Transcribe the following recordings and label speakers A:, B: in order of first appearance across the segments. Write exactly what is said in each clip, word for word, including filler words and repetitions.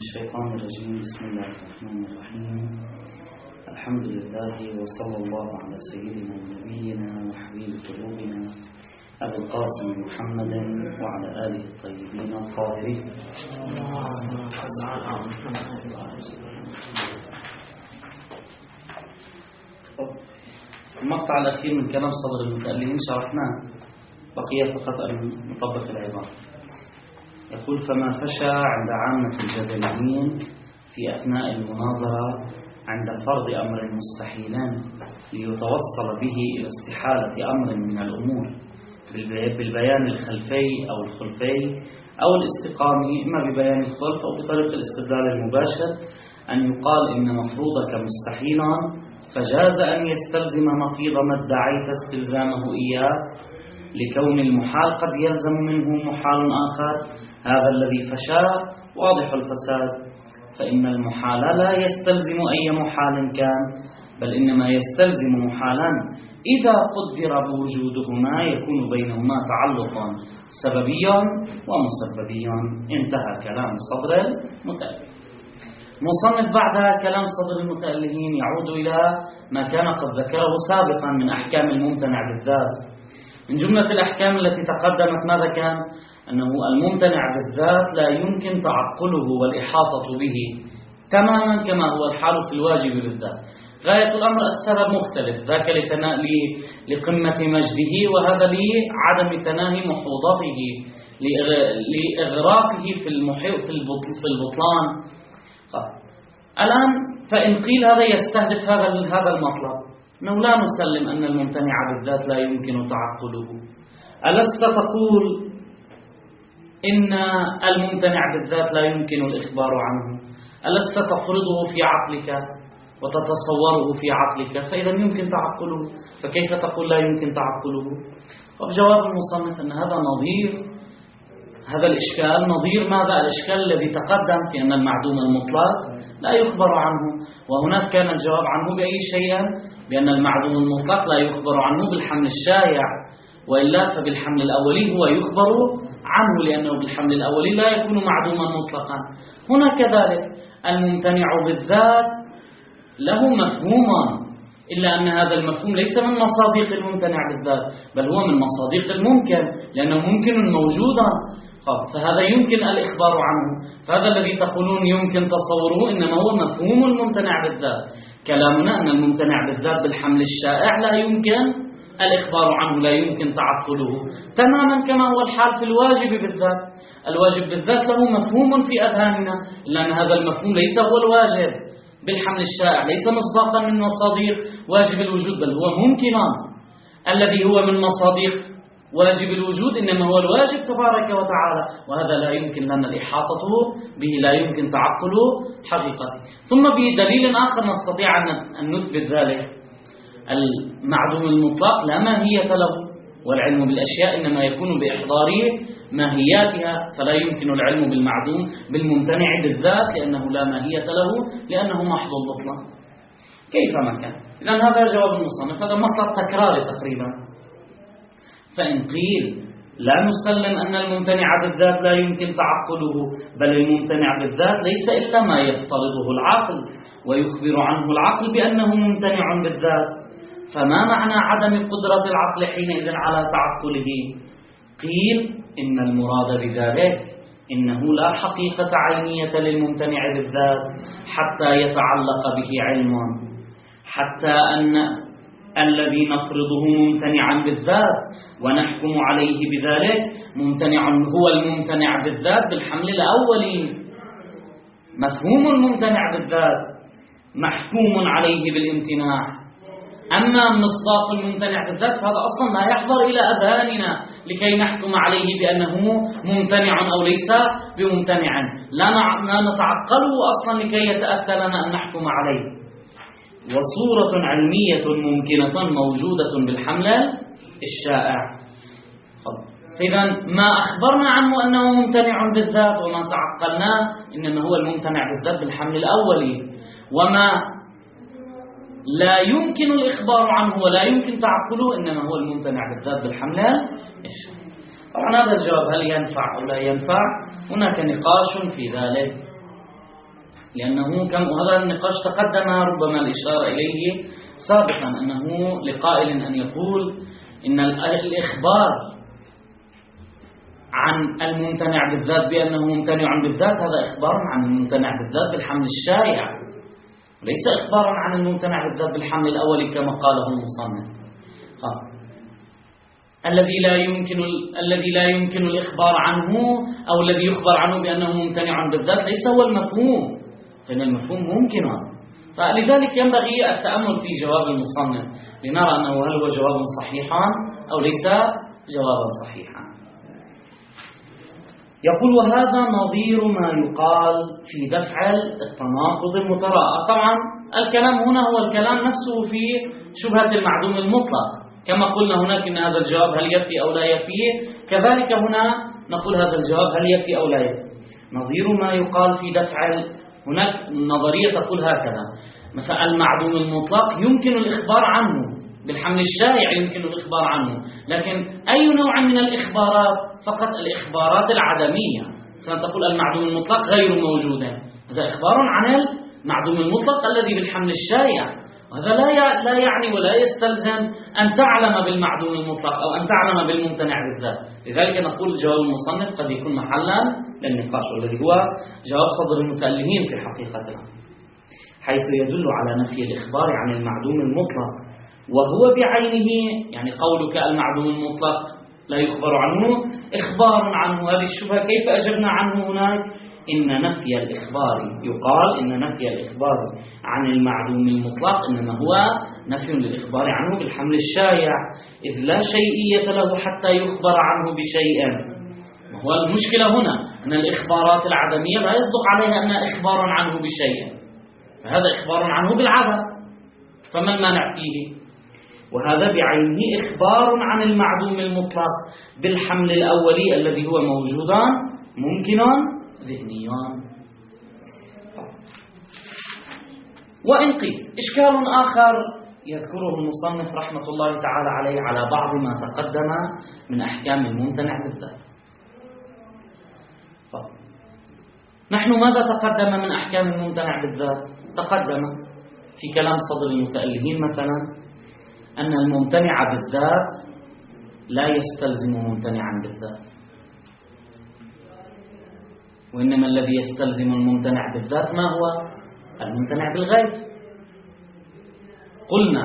A: الشيطان الرجيم. بسم الله الرحمن الرحيم. الحمد لله وصلى الله على سيدنا ونبينا وحبيب قلوبنا أبي القاسم محمد وعلى آله الطيبين الطاهرين. المقطع الأخير من كلام صدر المتألهين شرحناه، بقي فقط أن نطبق العبارة. يقول: فما فشى عند عامة الجدليين في أثناء المناظرة عند فرض أمر مستحيلا ليتوصل به إلى استحالة أمر من الأمور بالبيان الخلفي أو الخلفي أو الاستقامي، إما ببيان الخلف أو بطريقة الاستدلال المباشر، أن يقال إن مفروضك مستحيلا فجاز أن يستلزم نقيض ما ادعيت استلزامه إياه، لكون المحال قد يلزم منه محال آخر. هذا الذي فشى واضح الفساد، فإن المحال لا يستلزم أي محال كان، بل إنما يستلزم محالا إذا قدر بوجودهما يكون بينهما تعلق سببي ومسببي. انتهى كلام صدر المتألهين. مصنف بعدها كلام صدر المتألهين يعود إلى ما كان قد ذكره سابقا من أحكام الممتنع بالذات. من جملة الأحكام التي تقدمت ماذا كان؟ أنه الممتنع بالذات لا يمكن تعقله والإحاطة به تماما كما هو الحال في الواجب بالذات. غاية الأمر السبب مختلف، ذاك لقمة مجده وهذا لعدم تناهي محوضته، لإغراقه في المحيط في البطلان. الآن فإن قيل هذا يستهدف هذا المطلب، أنه لا نسلم أن الممتنع بالذات لا يمكن تعقله. ألست تقول إن الممتنع بالذات لا يمكن الإخبار عنه؟ ألست تفرضه في عقلك وتتصوره في عقلك؟ فإذا يمكن تعقله، فكيف تقول لا يمكن تعقله؟ وبجواب المصنف أن هذا نظير هذا الإشكال نظير ماذا؟ الإشكال الذي تقدم في أن المعدوم المطلق لا يخبر عنه، وهناك كان الجواب عنه بأي شيء؟ بأن المعدوم المطلق لا يخبر عنه بالحمل الشائع، وإلا فبالحمل الأولي هو يخبر عنه، لأنه بالحمل الأولي لا يكون معدوما مطلقا. هنا كذلك الممتنع بالذات له مفهوما، إلا أن هذا المفهوم ليس من مصادق الممتنع بالذات، بل هو من مصادق الممكن، لأنه ممكن موجودا، فهذا يمكن الإخبار عنه. فهذا الذي تقولون يمكن تصوره إنما هو مفهوم الممتنع بالذات. كلامنا أن الممتنع بالذات بالحمل الشائع لا يمكن الإخبار عنه، لا يمكن تعقله، تماما كما هو الحال في الواجب بالذات. الواجب بالذات له مفهوم في أذهاننا، لأن هذا المفهوم ليس هو الواجب بالحمل الشائع، ليس مصداقا من مصادق واجب الوجود، بل هو ممكنا. الذي هو من مصادق واجب الوجود إنما هو الواجب تبارك وتعالى، وهذا لا يمكن لنا الإحاطة به، لا يمكن تعقله حقيقته. ثم بدليل آخر نستطيع أن نثبت ذلك: المعدوم المطلق لا ماهية له، والعلم بالأشياء إنما يكون بإحضار ماهياتها، فلا يمكن العلم بالمعدوم بالممتنع بالذات لأنه لا ماهية له، لأنه محض البطلان. كيفما كان، إذن هذا جواب المصنف، هذا مطلب تكراري تقريبا. فإن قيل لا نسلم أن الممتنع بالذات لا يمكن تعقله، بل الممتنع بالذات ليس إلا ما يفترضه العقل ويخبر عنه العقل بأنه ممتنع بالذات، فما معنى عدم قدرة العقل حينئذ على تعقله؟ قيل إن المراد بذلك إنه لا حقيقة عينية للممتنع بالذات حتى يتعلق به علم، حتى أن الذي نفرضه ممتنعا بالذات ونحكم عليه بذلك ممتنع هو الممتنع بالذات بالحمل الأولي. مفهوم الممتنع بالذات محكوم عليه بالامتناع، أما مصداق الممتنع بالذات فهذا أصلا لا يحضر إلى أذهاننا لكي نحكم عليه بأنه ممتنع أو ليس بممتنع، لا نتعقله أصلا لكي يتأتى لنا أن نحكم عليه. وصورة علمية ممكنة موجودة بالحمل الشائع. إذا ما أخبرنا عنه أنه ممتنع بالذات وما تعقلناه إنما هو الممتنع بالذات بالحمل الأولي، وما لا يمكن الإخبار عنه ولا يمكن تعقله إنما هو الممتنع بالذات بالحمل الشائع. طبعا هذا الجواب هل ينفع أو لا ينفع؟ هناك نقاش في ذلك. لأنه كم هذا النقاش تقدم ربما الإشارة إليه سابقا، أنه لقائل أن يقول إن الإخبار عن الممتنع بالذات بأنه ممتنع بالذات هذا إخبار عن الممتنع بالذات بالحمل الشائع، وليس إخبارا عن الممتنع بالذات بالحمل الأول كما قاله المصنف. الذي لا يمكن الذي لا يمكن الإخبار عنه أو الذي يخبر عنه بأنه ممتنع بالذات ليس هو المفهوم، فإن المفهوم ممكن. فلذلك ينبغي التأمل في جواب المصنف لنرى أنه هل هو جواب صحيحا أو ليس جوابا صحيحا. يقول وهذا نظير ما يقال في دفع التناقض المتراءى. طبعا الكلام هنا هو الكلام نفسه في شبهة المعدوم المطلق، كما قلنا هناك إن هذا الجواب هل يفي أو لا يفي، كذلك هنا نقول هذا الجواب هل يفي أو لا يفي. نظير ما يقال في دفع، هناك نظرية تقول هكذا، مثلا المعدوم المطلق يمكن الإخبار عنه بالحمل الشائع، يمكن الإخبار عنه، لكن أي نوع من الإخبارات؟ فقط الإخبارات العدمية. سنقول المعدوم المطلق غير موجود، هذا إخبار عن المعدوم المطلق الذي بالحمل الشائع، وهذا لا لا يعني ولا يستلزم أن تعلم بالمعدوم المطلق أو أن تعلم بالممتنع بالذات. لذلك نقول جواب المصنف قد يكون محلا للنقاش، والذي هو جواب صدر المتألهين في حقيقة الأمر، حيث يدل على نفي الإخبار عن المعدوم المطلق، وهو بعينه، يعني قولك المعدوم المطلق لا يخبر عنه إخبار عنه، هذه الشبهة كيف أجبنا عنه هناك؟ إن نفي الإخبار يقال إن نفي الإخبار عن المعدوم المطلق إنما هو نفي للإخبار عنه بالحمل الشائع، إذ لا شيئية له حتى يخبر عنه بشيء. وهو المشكلة هنا أن الإخبارات العدمية لا يصدق عليها أنها إخبار عنه بشيء، فهذا إخبار عنه بالعدم، فما المانع فيه؟ وهذا بعينه إخبار عن المعدوم المطلق بالحمل الأولي الذي هو موجودان ممكنان ذهنيان. وإن قيل إشكال آخر يذكره المصنف رحمة الله تعالى عليه على بعض ما تقدم من أحكام الممتنع بالذات. نحن ماذا تقدم من أحكام الممتنع بالذات؟ تقدم في كلام صدر المتألهين مثلا أن الممتنع بالذات لا يستلزم ممتنعا بالذات، وإنما الذي يستلزم الممتنع بالذات ما هو؟ الممتنع بالغير. قلنا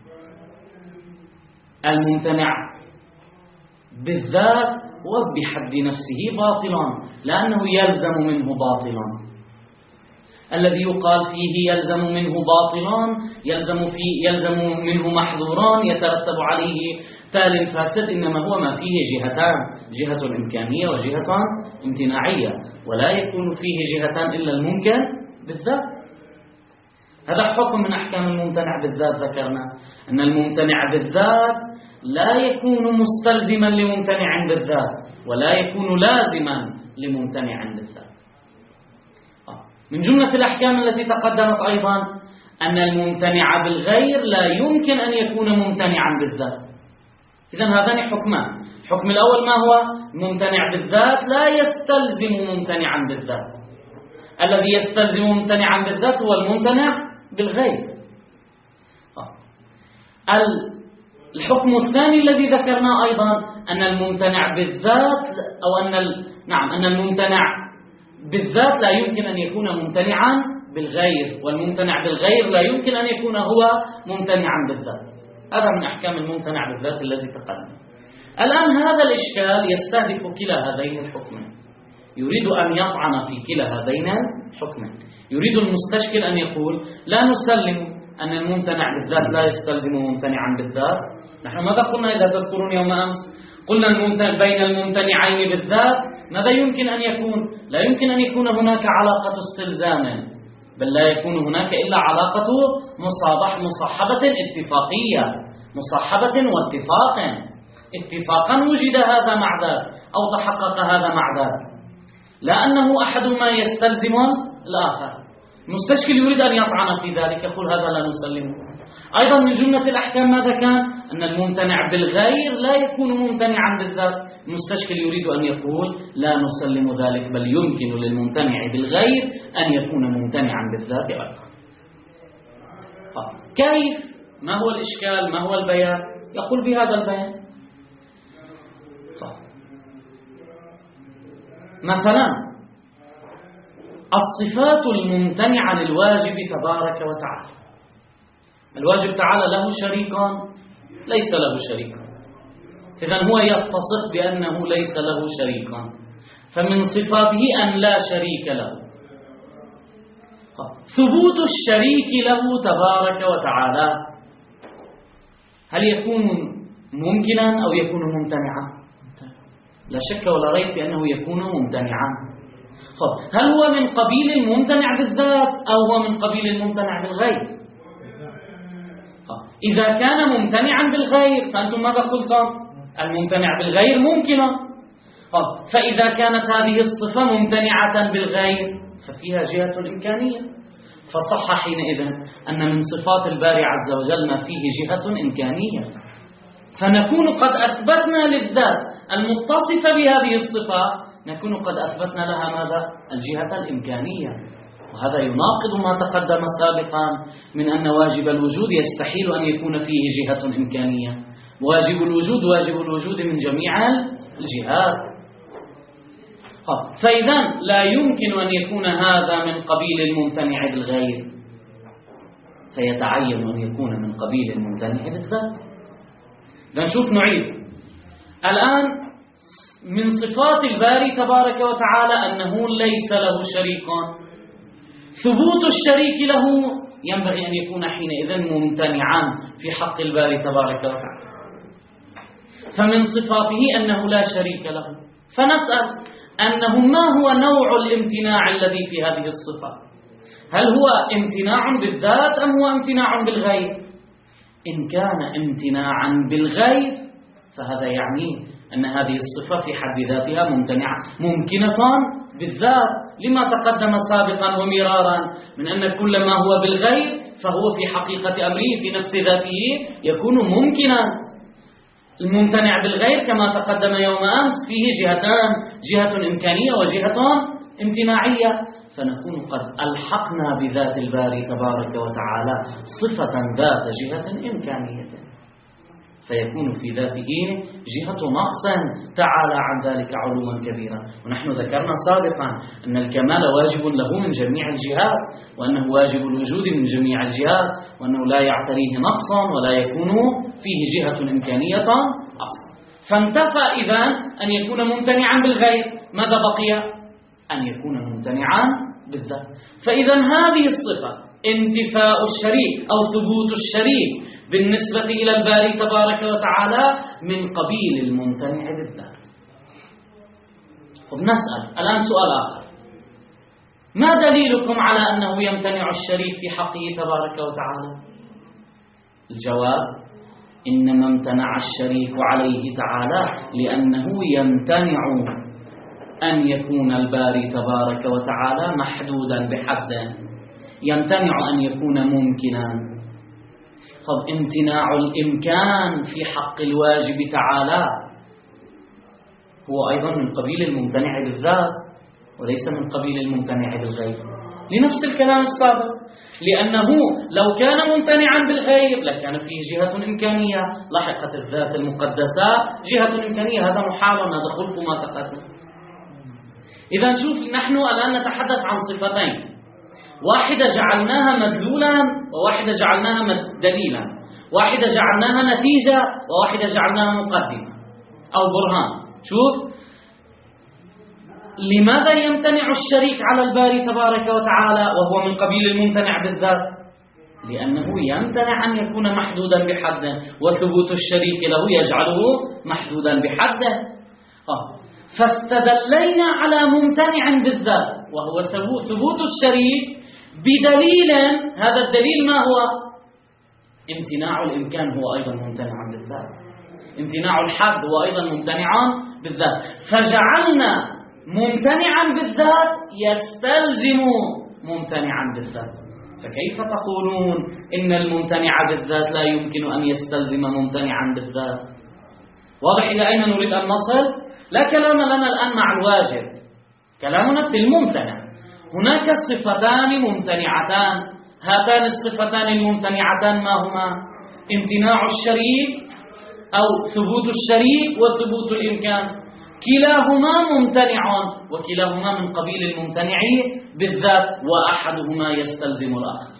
A: الممتنع بالذات هو بحد نفسه باطلا لأنه يلزم منه باطلا، الذي يقال فيه يلزم منه باطلان يلزم فيه يلزم منه محظوران يترتب عليه تال فاسد، إنما هو ما فيه جهتان، جهة الإمكانية وجهة امتناعية، ولا يكون فيه جهتان إلا الممكن بالذات. هذا حكم من أحكام الممتنع بالذات. ذكرنا أن الممتنع بالذات لا يكون مستلزما لممتنع بالذات ولا يكون لازما لممتنع بالذات. من جملة الأحكام التي تقدمت أيضا أن الممتنع بالغير لا يمكن أن يكون ممتنعا بالذات. إذن هذان حكمان. الحكم الأول ما هو؟ الممتنع بالذات لا يستلزم ممتنعا بالذات، الذي يستلزم ممتنعا بالذات هو الممتنع بالغير. الحكم الثاني الذي ذكرناه أيضا أن الممتنع بالذات أو أن نعم أن الممتنع بالذات لا يمكن أن يكون ممتنعا بالغير، والممتنع بالغير لا يمكن أن يكون هو ممتنعا بالذات. هذا من أحكام الممتنع بالذات الذي تقدم. الآن هذا الإشكال يستهدف كلا هذين الحكمين، يريد أن يطعن في كلا هذين الحكمين. يريد المستشكل أن يقول لا نسلم أن الممتنع بالذات لا يستلزم ممتنعا بالذات. نحن ماذا قلنا إذا تذكرون يوم أمس؟ قلنا الممتنع بين الممتنعين بالذات ماذا يمكن أن يكون؟ لا يمكن أن يكون هناك علاقة استلزام، بل لا يكون هناك إلا علاقة مصابح مصاحبة اتفاقية، مصاحبة واتفاق. اتفاقا وجد هذا مع ذاك أو تحقق هذا مع ذاك، لأنه أحدهما يستلزم الآخر. المستشكل يريد أن يطعن في ذلك، يقول هذا لا نسلمه. أيضا من جملة الأحكام ماذا كان؟ أن الممتنع بالغير لا يكون ممتنعا بالذات. المستشكل يريد أن يقول لا نسلم ذلك، بل يمكن للممتنع بالغير أن يكون ممتنعا بالذات أيضا. كيف؟ ما هو الإشكال؟ ما هو البيان؟ يقول بهذا البيان. مثلا الصفات الممتنعة للواجب تبارك وتعالى. الواجب تعالى له شريكان؟ ليس له شريكان، إذن هو يتصف بأنه ليس له شريكان، فمن صفاته أن لا شريك له. ثبوت الشريك له تبارك وتعالى هل يكون ممكنا أو يكون ممتنعا؟ لا شك ولا ريب في أنه يكون ممتنعا. هل هو من قبيل الممتنع بالذات أو هو من قبيل الممتنع بالغير؟ إذا كان ممتنعا بالغير فأنتم ماذا قلتم؟ الممتنع بالغير ممكنا. فإذا كانت هذه الصفة ممتنعة بالغير ففيها جهة الإمكانية، فصح حينئذ أن من صفات الباري عز وجل ما فيه جهة إمكانية، فنكون قد أثبتنا للذات المتصفة بهذه الصفة، نكون قد أثبتنا لها ماذا؟ الجهة الإمكانية. وهذا يناقض ما تقدم سابقا من أن واجب الوجود يستحيل أن يكون فيه جهة إمكانية. واجب الوجود واجب الوجود من جميع الجهات. فإذا لا يمكن أن يكون هذا من قبيل الممتنع بالغير، فيتعين أن يكون من قبيل الممتنع بالذات. نشوف نعيد الآن من صفات الباري تبارك وتعالى أنه ليس له شريكان. ثبوت الشريك له ينبغي أن يكون حينئذ ممتنعا في حق الباري تبارك وتعالى. فمن صفاته أنه لا شريك له، فنسأل أنه ما هو نوع الامتناع الذي في هذه الصفة؟ هل هو امتناع بالذات أم هو امتناع بالغير؟ إن كان امتناعا بالغير فهذا يعني أن هذه الصفة في حد ذاتها ممتنعة ممكنة بالذات، لما تقدم سابقا ومرارا من أن كل ما هو بالغير فهو في حقيقة أمره في نفس ذاته يكون ممكنا. الممتنع بالغير كما تقدم يوم أمس فيه جهتان، جهة إمكانية وجهة امتناعية، فنكون قد ألحقنا بذات الباري تبارك وتعالى صفة ذات جهة إمكانية، فيكون في ذاته جهة نقص تعالى عن ذلك علوا كبيرا. ونحن ذكرنا سابقا أن الكمال واجب له من جميع الجهات، وأنه واجب الوجود من جميع الجهات، وأنه لا يعتريه نقصا ولا يكون فيه جهة إمكانية أصلا. فانتفى إذن أن يكون ممتنعا بالغير، ماذا بقي؟ أن يكون ممتنعا بالذات. فإذا هذه الصفة انتفاء الشريك أو ثبوت الشريك بالنسبة إلى الباري تبارك وتعالى من قبيل الممتنع بالذات. نسأل الآن سؤال آخر: ما دليلكم على أنه يمتنع الشريك في حقه تبارك وتعالى؟ الجواب: إنما امتنع الشريك عليه تعالى لأنه يمتنع أن يكون الباري تبارك وتعالى محدودا بحده، يمتنع أن يكون ممكنا. طب امتناع الإمكان في حق الواجب تعالى هو أيضا من قبيل الممتنع بالذات وليس من قبيل الممتنع بالغير، لنفس الكلام السابق، لأنه لو كان ممتنعا بالغير لكان فيه جهة إمكانية، لحقت الذات المقدسة جهة إمكانية، هذا محال، هذا خلف ما تقدم. إذا شوف، نحن الآن نتحدث عن صفتين، واحدة جعلناها مدلولا وواحدة جعلناها دليلا، واحدة جعلناها نتيجة وواحدة جعلناها مقدمة أو برهان. شوف، لماذا يمتنع الشريك على الباري تبارك وتعالى وهو من قبيل الممتنع بالذات؟ لأنه يمتنع أن يكون محدودا بحده، وثبوت الشريك له يجعله محدودا بحده. آه. فاستدلينا على ممتنع بالذات وهو ثبوت الشريك بدليل، هذا الدليل ما هو؟ امتناع الإمكان هو أيضا ممتنع بالذات، امتناع الحد هو أيضا ممتنع بالذات، فجعلنا ممتنعا بالذات يستلزم ممتنعا بالذات. فكيف تقولون إن الممتنع بالذات لا يمكن أن يستلزم ممتنعا بالذات؟ واضح إلى أين نريد أن نصل؟ لا كلام لنا الآن مع الواجب، كلامنا في الممتنع. هناك صفتان ممتنعتان، هاتان الصفتان الممتنعتان ما هما؟ امتناع الشريك أو ثبوت الشريك وثبوت الإمكان، كلاهما ممتنع وكلاهما من قبيل الممتنع بالذات، وأحدهما يستلزم الآخر.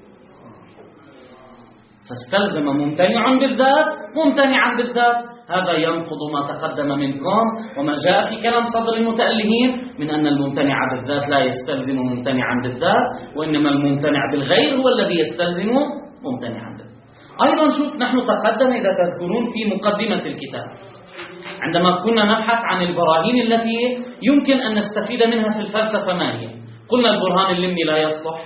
A: فاستلزم ممتنع بالذات ممتنعا بالذات، هذا ينقض ما تقدم منكم وما جاء في كلام صدر المتألهين من أن الممتنع بالذات لا يستلزم ممتنعا بالذات، وإنما الممتنع بالغير هو الذي يستلزم ممتنعا بالذات. أيضا شوف، نحن تقدم إذا تذكرون في مقدمة الكتاب عندما كنا نبحث عن البراهين التي يمكن أن نستفيد منها في الفلسفة ما هي؟ قلنا البرهان اللمي لا يصلح.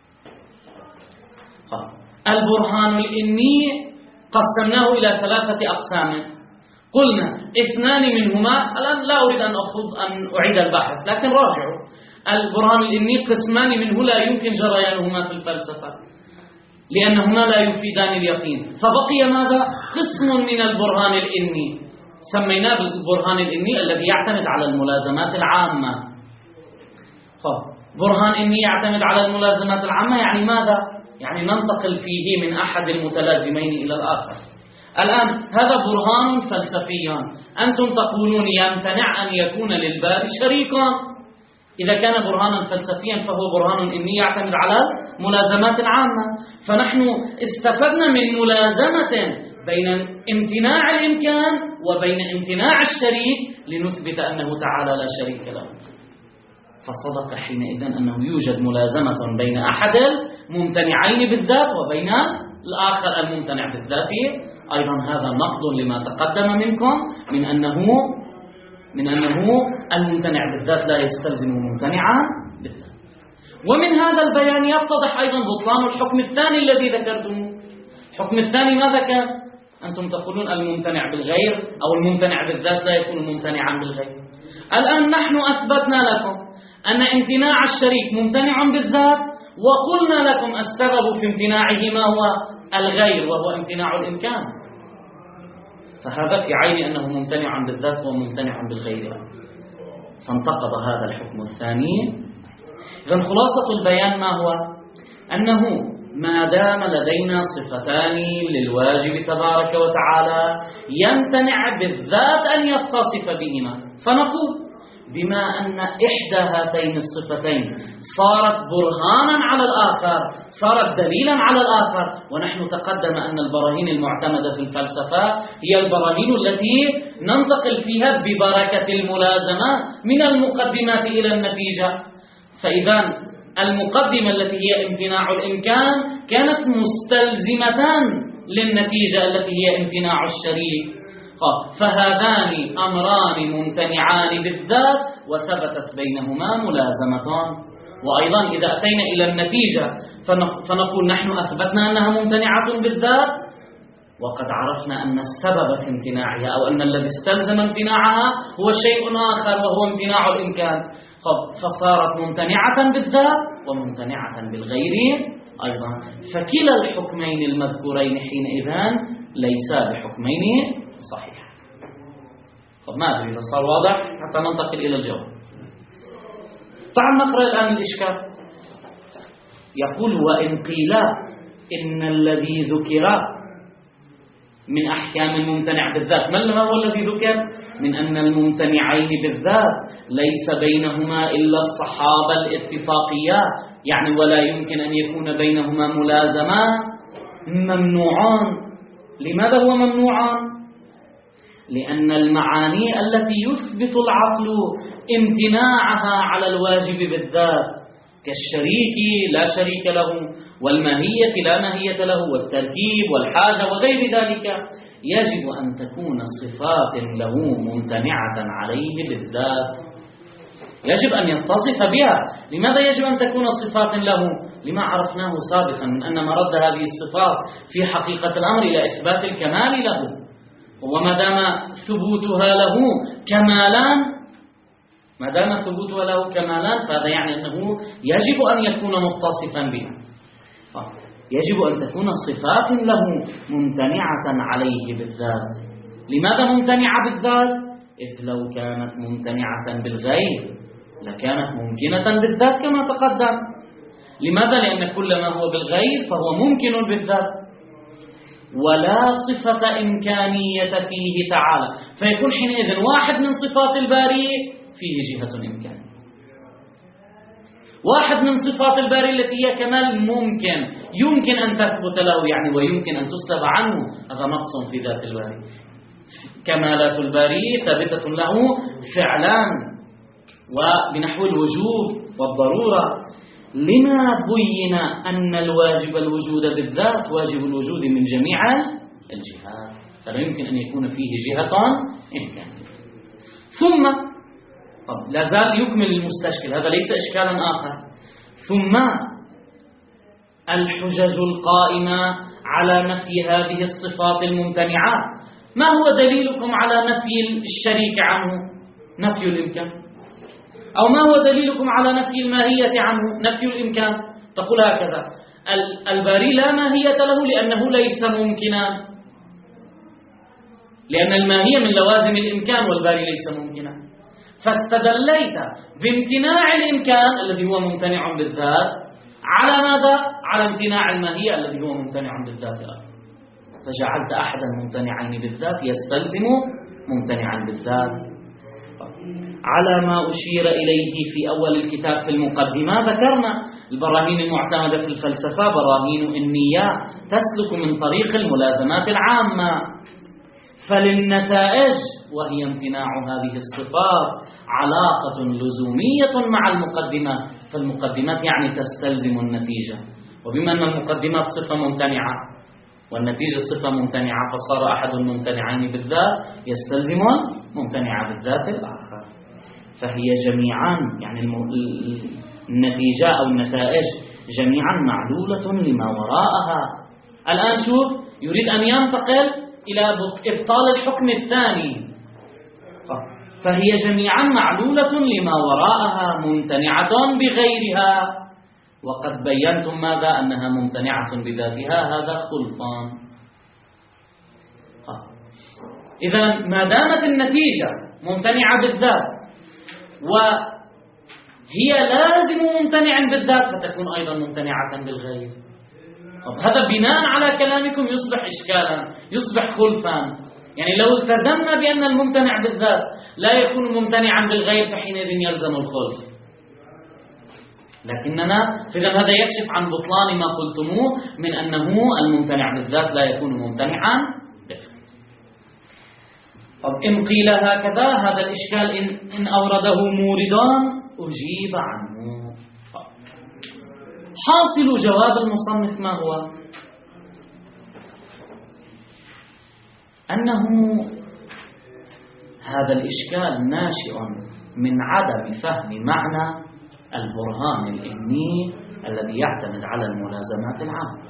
A: البرهان الإني قسمناه إلى ثلاثة أقسام، قلنا اثنان منهما، الآن لا أريد أن أخوض أن أعيد البحث لكن راجعوا، البرهان الإني قسمان منه لا يمكن جريانهما في الفلسفة لأنهما لا يفيدان اليقين، فبقي ماذا؟ قسم من البرهان الإني سميناه بالبرهان الإني الذي يعتمد على الملازمات العامة. برهان إني يعتمد على الملازمات العامة يعني ماذا؟ يعني ننتقل فيه من أحد المتلازمين إلى الآخر. الآن هذا برهان فلسفي، أنتم تقولون يمتنع أن يكون للباري شريكا. إذا كان برهانا فلسفيا فهو برهان إني يعتمد على ملازمات عامة، فنحن استفدنا من ملازمة بين امتناع الإمكان وبين امتناع الشريك لنثبت أنه تعالى لا شريك له. فصدق حينئذ أنه يوجد ملازمة بين أحد الممتنعين بالذات وبين الآخر الممتنع بالذات. أيضا هذا نقض لما تقدم منكم من أنه من أنه الممتنع بالذات لا يستلزم ممتنعا بالذات. ومن هذا البيان يتضح أيضا بطلان الحكم الثاني الذي ذكرتموه. الحكم الثاني ماذا كان؟ أنتم تقولون الممتنع بالغير أو الممتنع بالذات لا يكون ممتنعا بالغير. الآن نحن أثبتنا لكم أن امتناع الشريك ممتنع بالذات، وقلنا لكم السبب في امتناعه ما هو؟ الغير، وهو امتناع الإمكان. فهذا في عين أنه ممتنع بالذات وممتنع بالغير، فانتقض هذا الحكم الثاني. إذن خلاصة البيان ما هو؟ أنه ما دام لدينا صفتان للواجب تبارك وتعالى يمتنع بالذات أن يتصف بهما، فنقول بما أن إحدى هاتين الصفتين صارت برهانا على الآخر، صارت دليلا على الآخر. ونحن تقدم أن البراهين المعتمدة في الفلسفة هي البراهين التي ننتقل فيها ببركة الملازمة من المقدمات إلى النتيجة. فإذا المقدمة التي هي امتناع الإمكان كانت مستلزمة للنتيجة التي هي امتناع الشريك، فهذان أمران ممتنعان بالذات وثبتت بينهما ملازمتان. وأيضا إذا أتينا إلى النتيجة فنقول نحن أثبتنا أنها ممتنعة بالذات، وقد عرفنا أن السبب في امتناعها أو أن الذي استلزم امتناعها هو شيء آخر وهو امتناع الإمكان، فصارت ممتنعة بالذات وممتنعة بالغير أيضا. فكلا الحكمين المذكورين حينئذ ليسا بحكمين صحيح. طب ما أدري إذا صار واضح حتى ننتقل إلى الجواب. تعال نقرأ الآن الإشكال. يقول وإن قيل إن الذي ذكر من أحكام الممتنع بالذات، ما هو الذي ذكر؟ من أن الممتنعين بالذات ليس بينهما إلا الصحابة الاتفاقية، يعني ولا يمكن أن يكون بينهما ملازمة، ممنوعان. لماذا هو ممنوعان؟ لأن المعاني التي يثبت العقل امتناعها على الواجب بالذات كالشريك لا شريك له، والماهية لا ماهية له، والتركيب والحاجة وغير ذلك، يجب أن تكون صفات له ممتنعة عليه بالذات، يجب أن يتصف بها. لماذا يجب أن تكون صفات له؟ لما عرفناه سابقا من أن مرد هذه الصفات في حقيقة الأمر إلى إثبات الكمال له، وما دام ثبوتها له كمالان ما دام الثبوت له كمالان فهذا يعني أنه يجب أن يكون متصفا بها. يجب أن تكون صفات له ممتنعة عليه بالذات. لماذا ممتنعة بالذات؟ إذ لو كانت ممتنعة بالغير لكانت ممكنة بالذات كما تقدم. لماذا؟ لأن كل ما هو بالغير فهو ممكن بالذات، ولا صفة إمكانية فيه تعالى، فيكون حينئذ واحد من صفات الباري فيه جهة إمكانية، واحد من صفات الباري التي هي كمال ممكن يمكن أن تثبت له يعني ويمكن أن تسلب عنه، هذا نقص في ذات الباري. كمالات الباري ثابتة له فعلا وبنحو الوجود والضرورة. لما بين أن الواجب الوجود بالذات واجب الوجود من جميع الجهات، فلا يمكن أن يكون فيه جهة إمكانية. ثم طب لا زال يكمل المستشكل، هذا ليس إشكالا آخر. ثم الحجج القائمة على نفي هذه الصفات الممتنعات، ما هو دليلكم على نفي الشريك عنه؟ نفي الإمكان. أو ما هو دليلكم على نفي الماهية عنه؟ نفي الإمكان. تقول هكذا: الباري لا ماهية له لأنه ليس ممكنا، لأن الماهية من لوازم الإمكان والباري ليس ممكنا، فاستدليت بامتناع الإمكان الذي هو ممتنع بالذات على ماذا؟ على امتناع الماهية الذي هو ممتنع بالذات أيضا، فجعلت أحد الممتنعين بالذات يستلزم ممتنعا بالذات. على ما أشير إليه في أول الكتاب في المقدمة ذكرنا البراهين المعتمدة في الفلسفة براهين إنية تسلك من طريق الملازمات العامة، فللنتائج وهي امتناع هذه الصفات علاقة لزومية مع المقدمة، فالمقدمات يعني تستلزم النتيجة، وبما أن المقدمات صفة ممتنعة والنتيجة صفة ممتنعة فصار أحد الممتنعين بالذات يستلزم ممتنع بالذات الآخر، فهي جميعا يعني النتيجة أو النتائج جميعا معلولة لما وراءها. الآن شوف يريد أن ينتقل إلى إبطال الحكم الثاني، فهي جميعا معلولة لما وراءها ممتنعة بغيرها، وقد بينتم ماذا؟ أنها ممتنعة بذاتها، هذا خلفان. إذا ما دامت النتيجة ممتنعة بالذات وهي لازم ممتنع بالذات فتكون أيضا ممتنعة بالغير. هذا بناء على كلامكم يصبح إشكالا، يصبح خلفان. يعني لو التزمنا بأن الممتنع بالذات لا يكون ممتنعا بالغير فحينئذ يلزم الخلف، لكننا فإذا هذا يكشف عن بطلان ما قلتموه من أنه الممتنع بالذات لا يكون ممتنعا بالغير. طب إن قيل هكذا هذا الإشكال إن, إن أورده موردان أجيب عنه. حاصل جواب المصنف ما هو؟ أنه هذا الإشكال ناشئ من عدم فهم معنى البرهان الإني الذي يعتمد على الملازمات العامة.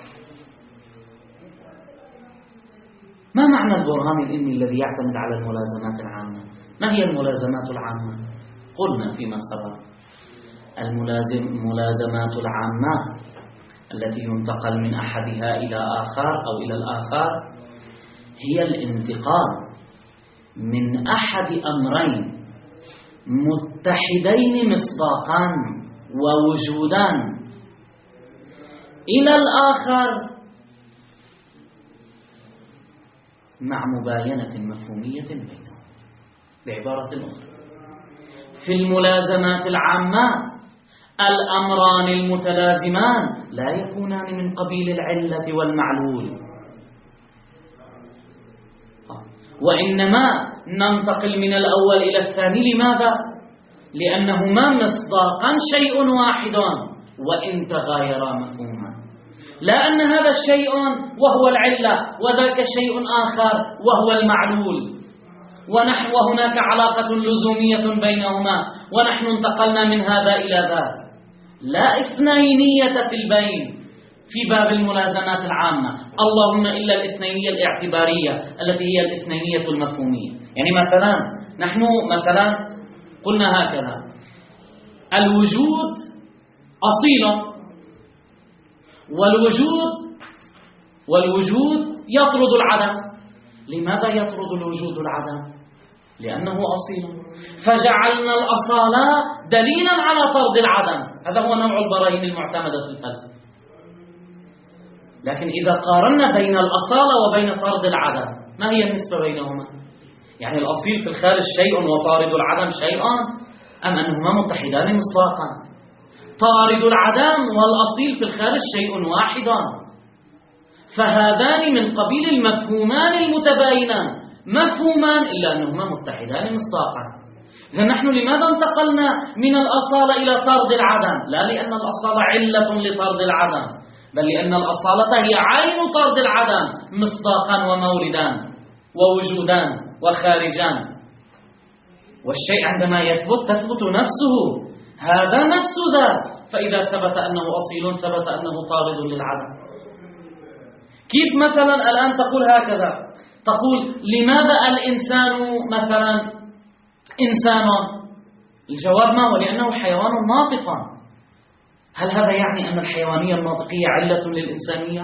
A: ما معنى البرهان الإني الذي يعتمد على الملازمات العامة؟ ما هي الملازمات العامة؟ قلنا فيما سبق الملازم الملازمات العامة التي ينتقل من أحدها إلى آخر أو إلى الآخر هي الانتقال من أحد أمرين متحدين مصداقا ووجودا إلى الآخر مع مباينة مفهومية بينهم. بعبارة أخرى في الملازمات العامة الأمران المتلازمان لا يكونان من قبيل العلة والمعلول، وإنما ننتقل من الأول إلى الثاني. لماذا؟ لأنهما مصداقا شيء واحد وإن تغايرا مفهوما، لا أن هذا الشيء وهو العلة وذاك شيء آخر وهو المعلول، ونحن وهناك علاقة لزومية بينهما ونحن انتقلنا من هذا إلى ذاك. لا اثنينية في البين في باب الملازمات العامة، اللهم إلا الاثنينية الاعتبارية التي هي الاثنينية المفهومية. يعني مثلا نحن مثلا قلنا هكذا: الوجود أصيل، والوجود والوجود يطرد العدم. لماذا يطرد الوجود العدم؟ لأنه أصيل، فجعلنا الأصالة دليلا على طرد العدم. هذا هو نوع البراهين المعتمدة في الفلسفة. لكن إذا قارنا بين الأصالة وبين طرد العدم، ما هي النسبة بينهما؟ يعني الأصيل في الخارج شيء وطارد العدم شيء، أم أنهما متحدان مصداقا؟ طارد العدم والأصيل في الخارج شيء واحد، فهذان من قبيل المفهومان المتباينان، مفهومان إلا أنهما متحدان مصداقا. إذا نحن لماذا انتقلنا من الأصالة إلى طرد العدم؟ لا لأن الأصالة علة لطرد العدم، بل لأن الأصالة هي عين طرد العدم، مصداقا وموردان ووجودان وخارجان. والشيء عندما يثبت تثبت نفسه، هذا نفس ذات، فإذا ثبت أنه أصيل ثبت أنه طارد للعدم. كيف مثلا الآن تقول هكذا، تقول لماذا الإنسان مثلا إنسان؟ الجواب ما هو؟ لأنه حيوان ناطق. هل هذا يعني أن الحيوانية الناطقية علة للإنسانية؟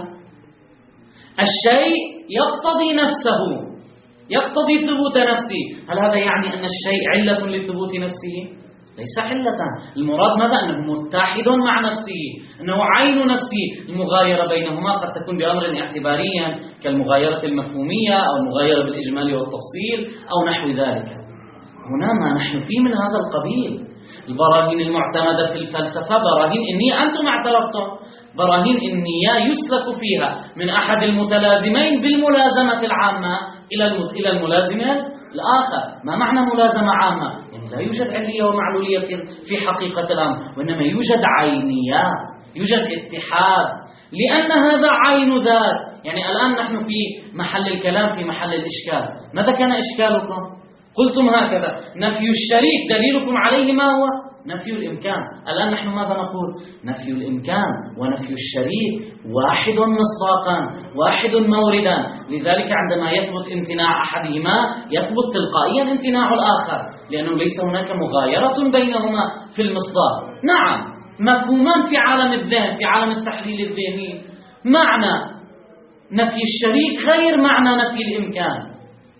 A: الشيء يقتضي نفسه، يقتضي ثبوت نفسه. هل هذا يعني أن الشيء علة لثبوت نفسه؟ ليس علة. المراد ماذا؟ أنه متحد مع نفسه، أنه عين نفسه. المغايرة بينهما قد تكون بأمر اعتباريا كالمغايرة المفهومية أو المغايرة بالإجمال والتفصيل أو نحو ذلك. هنا ما نحن فيه من هذا القبيل. البراهين المعتمدة في الفلسفة براهين إنية، أنتم اعترفتم، براهين إنية يسلك فيها من أحد المتلازمين بالملازمة العامة إلى الملازمة الآخر. ما معنى ملازمة عامة؟ يعني لا يوجد علية ومعلولية في حقيقة الأمر، وإنما يوجد عينية، يوجد اتحاد، لأن هذا عين ذات. يعني الآن نحن في محل الكلام، في محل الإشكال. ماذا كان إشكالكم؟ قلتم هكذا: نفي الشريك دليلكم عليه ما هو؟ نفي الإمكان. الآن نحن ماذا نقول؟ نفي الإمكان ونفي الشريك واحد مصداقا، واحد موردا. لذلك عندما يثبت امتناع أحدهما يثبت تلقائيا امتناع الآخر، لأنه ليس هناك مغايرة بينهما في المصداق. نعم، مفهومان في عالم الذهن، في عالم التحليل الذهني. معنى نفي الشريك غير معنى نفي الإمكان.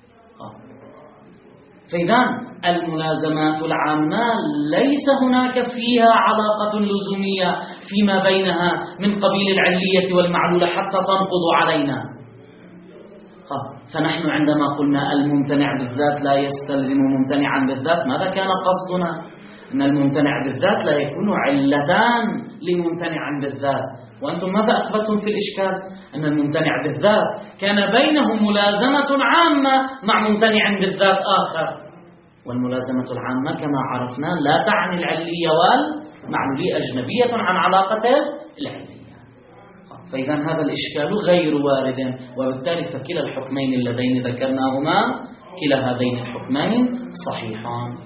A: فإذا الملازمات العامة ليس هناك فيها علاقة لزومية فيما بينها من قبيل العلية والمعلولة حتى تنقض علينا. فنحن عندما قلنا الممتنع بالذات لا يستلزم ممتنعا بالذات، ماذا كان قصدنا؟ أن الممتنع بالذات لا يكون علتان لممتنع بالذات. وأنتم ماذا أثبتتم في الإشكال؟ أن الممتنع بالذات كان بينه ملازمة عامة مع ممتنع بالذات آخر، والملازمة العامة كما عرفنا لا تعني العلية والمعلولية، أجنبية عن علاقة العلية. فإذا هذا الإشكال غير وارد، وبالتالي فكلا الحكمين اللذين ذكرناهما كلا هذين الحكمين صحيحان.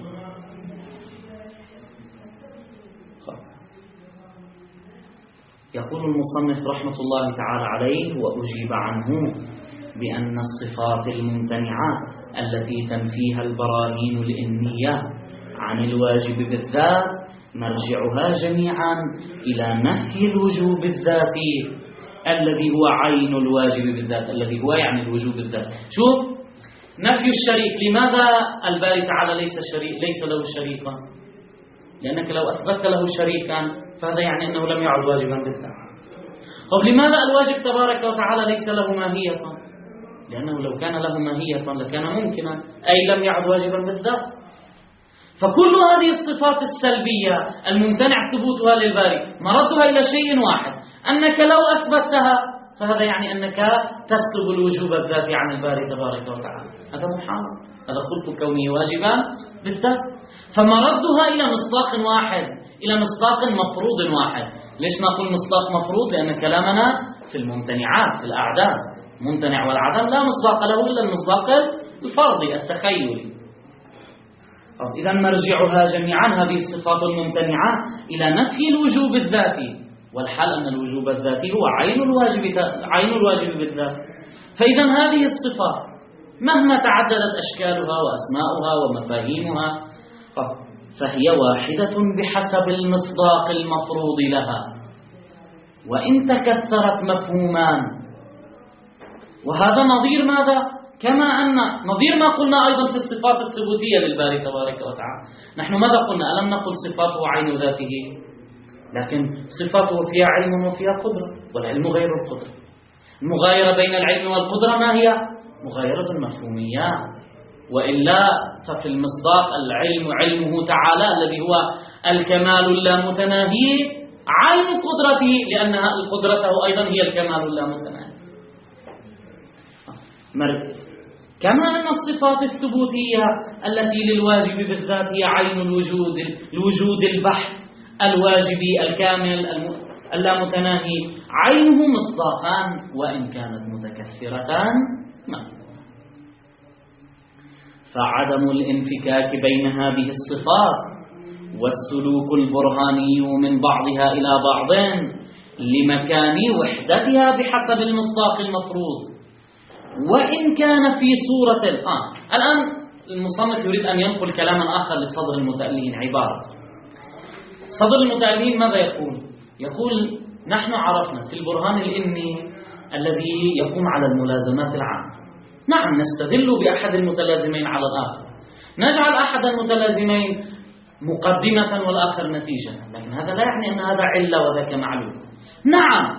A: يقول المصنف رحمة الله تعالى عليه: وأجيب عنه بأن الصفات الممتنعة التي تنفيها البراهين الإنية عن الواجب بالذات مرجعها جميعا إلى نفي الوجوب الذاتي الذي هو عين الواجب بالذات، الذي هو يعني الوجوب الذاتي. شوف، نفي الشريك، لماذا الباري تعالى ليس شريك، ليس له شريكا؟ لأنك لو أثبت له شريكا فهذا يعني أنه لم يعد واجبا بالذات. طب لماذا الواجب تبارك وتعالى ليس له ماهية؟ لأنه لو كان له ماهية لكان ممكنا، أي لم يعد واجبا بالذات. فكل هذه الصفات السلبية الممتنع ثبوتها للباري مردها إلى شيء واحد، أنك لو أثبتها فهذا يعني أنك تسلب الوجوب الذاتي عن الباري تبارك وتعالى. هذا محال، هذا خلق كونه واجبا بالذات. فمردها إلى مصداق واحد، إلى مصداق مفروض واحد. ليش نقول مصداق مفروض؟ لأن كلامنا في الممتنعات، في الأعداد، ممتنع والعدم لا مصداق له إلا المصداق الفرضي التخيلي. إذا مرجعها جميعا هذه الصفات الممتنعة إلى نفي الوجوب الذاتي، والحال أن الوجوب الذاتي هو عين الواجب، عين الواجب بالذات. فإذا هذه الصفات مهما تعددت أشكالها وأسماؤها ومفاهيمها، فهي واحدة بحسب المصداق المفروض لها، وإن تكثرت مفهومان. وهذا نظير ماذا؟ كما أن نظير ما قلنا أيضا في الصفات الثبوتية للباري تبارك وتعالى. نحن ماذا قلنا؟ ألم نقل صفاته عين ذاته؟ لكن صفاته فيها علم وفيها قدرة، والعلم غير القدرة. المغايرة بين العلم والقدرة ما هي؟ مغايرة مفهومية، وإلا ففي المصداق العلم علمه تعالى الذي هو الكمال اللامتناهي عين قدرته، لأن قدرته أيضا هي الكمال اللامتناهي. كما أن الصفات الثبوتية التي للواجب بالذات هي عين الوجود، الوجود البحث الواجبي الكامل اللامتناهي، عينه مصداقان وإن كانت متكثرتان. ما فعدم الانفكاك بين هذه الصفات والسلوك البرهاني من بعضها إلى بعض لمكان وحدتها بحسب المصداق المفروض، وإن كان في صورة آه. الآن المصنف يريد أن ينقل كلاما آخر لصدر المتألهين. عبارة صدر المتألهين ماذا يقول؟ يقول نحن عرفنا في البرهان الإني الذي يقوم على الملازمات العامة، نعم نستدل بأحد المتلازمين على الآخر، نجعل أحد المتلازمين مقدمة والآخر نتيجة، لكن هذا لا يعني أن هذا علة وذاك معلول. نعم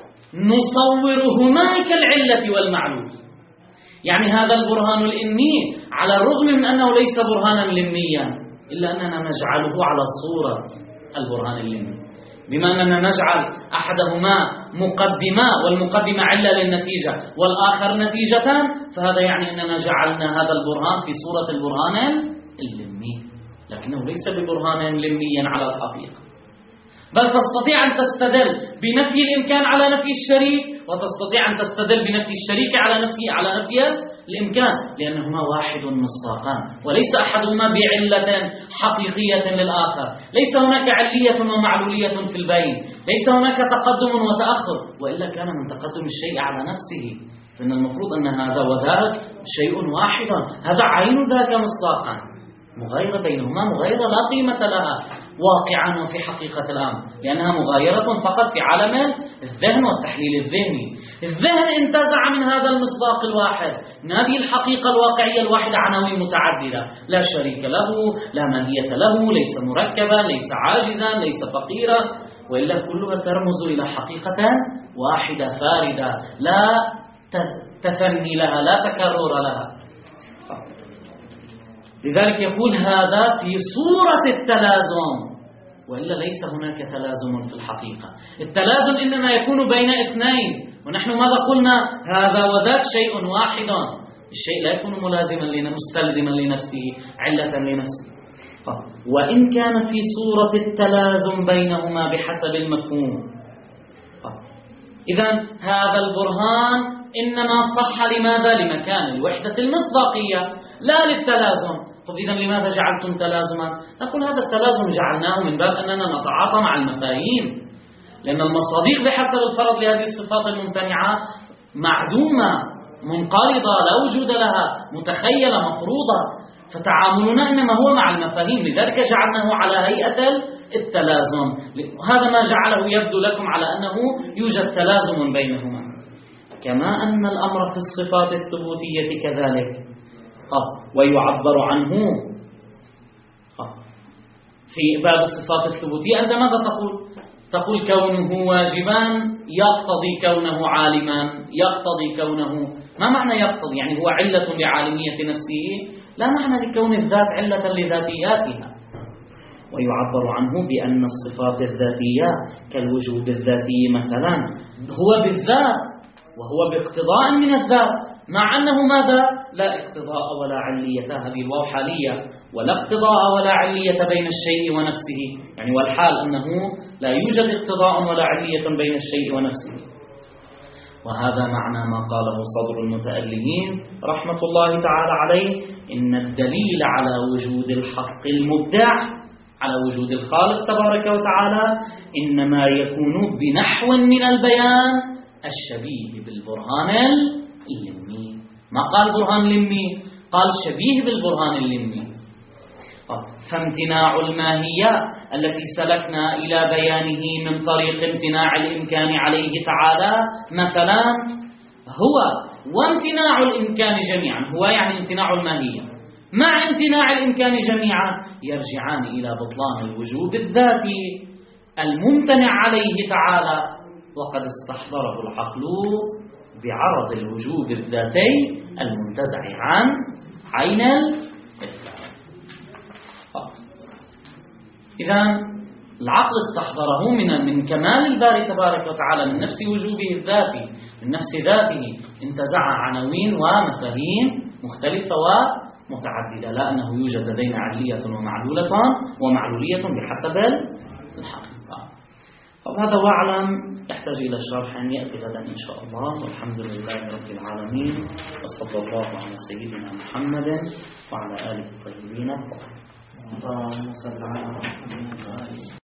A: نصورهما كالعلة والمعلول، يعني هذا البرهان الإني على الرغم من أنه ليس برهانا لميا إلا أننا نجعله على صورة البرهان اللمي، بما أننا نجعل أحدهما مقدمة والمقدمة علة للنتيجة والآخر نتيجتان، فهذا يعني أننا جعلنا هذا البرهان في صورة البرهان اللمي، لكنه ليس ببرهان لميا على الحقيقة، بل تستطيع أن تستدل بنفي الإمكان على نفي الشريك، وتستطيع أن تستدل بنفي الشريك على نفي على نفي الإمكان، لأنهما واحد مصداقان، وليس أحدهما بعلة حقيقية للآخر، ليس هناك علية ومعلولية في البين، ليس هناك تقدم وتأخر، وإلا كان من تقدم الشيء على نفسه، فإن المفروض أن هذا وذاك شيء واحد، هذا عين ذاك مصداقان، مغايرة بينهما مغايرة لا قيمة لها واقعا وفي حقيقة الأمر، لأنها مغايرة فقط في عالم الذهن والتحليل الذهني. الذهن انتزع من هذا المصداق الواحد، من هذه الحقيقة الواقعية الواحدة، عناوين متعددة لا شريك له، لا ماهية له، ليس مركبا، ليس عاجزا، ليس فقيرا، وإلا كلها ترمز إلى حقيقة واحدة فاردة لا تثني لها، لا تكرر لها. لذلك يقول هذا في صورة التلازم، وإلا ليس هناك تلازم في الحقيقة. التلازم إنما يكون بين اثنين، ونحن ماذا قلنا؟ هذا وذاك شيء واحد، الشيء لا يكون ملازما لنا مستلزما لنفسه علة لنفسه. وإن كان في صورة التلازم بينهما بحسب المفهوم. إذن هذا البرهان إنما صح لماذا؟ لمكان الوحدة المصداقية لا للتلازم. طب إذن لماذا جعلتم تلازما؟ نقول هذا التلازم جعلناه من باب أننا نتعاطى مع المفاهيم، لأن المصادق بحسب الفرض لهذه الصفات الممتنعة معدومة منقرضة لا وجود لها، متخيلة مفروضة، فتعاملنا إنما هو مع المفاهيم، لذلك جعلناه على هيئة التلازم، وهذا ما جعله يبدو لكم على أنه يوجد تلازم بينهما. كما أن الأمر في الصفات الثبوتية كذلك، ويعبر عنه في باب الصفات الثبوتية. أنت ماذا تقول؟ تقول كونه واجبا يقتضي كونه عالما، يقتضي كونه، ما معنى يقتضي؟ يعني هو علة لعالمية نفسه، لا معنى لكون الذات علة لذاتياتها. ويعبر عنه بأن الصفات الذاتية كالوجود الذاتي مثلا هو بالذات وهو باقتضاء من الذات، مع أنه ماذا؟ لا اقتضاء ولا علية، هذه الواو حالية، ولا اقتضاء ولا علية بين الشيء ونفسه، يعني والحال أنه لا يوجد اقتضاء ولا علية بين الشيء ونفسه. وهذا معنى ما قاله صدر المتألهين رحمة الله تعالى عليه، إن الدليل على وجود الحق المبدع، على وجود الخالق تبارك وتعالى، إنما يكون بنحو من البيان الشبيه بالبرهان اللمي. ما قال برهان لمي، قال شبيه بالبرهان اللمي. فامتناع الماهية التي سلكنا إلى بيانه من طريق امتناع الإمكان عليه تعالى مثلا هو وامتناع الإمكان جميعا، هو يعني امتناع الماهية مع امتناع الإمكان جميعا يرجعان إلى بطلان الوجوب الذاتي الممتنع عليه تعالى، وقد استحضره العقل بعرض الوجوب الذاتي المنتزع عن عين الإثبات. إذن العقل استحضره من من كمال الباري تبارك وتعالى من نفس وجوبه الذاتي، من نفس ذاته انتزع عناوين ومفاهيم مختلفة ومتعددة، لا أنه يوجد لدينا علية ومعلولة ومعلولية بحسب الحقيقة. فهذا واعلم يحتاج إلى شرح يأتي غدا إن شاء الله، والحمد لله رب العالمين، وصلى الله على سيدنا محمد وعلى آله الطيبين الطاهرين.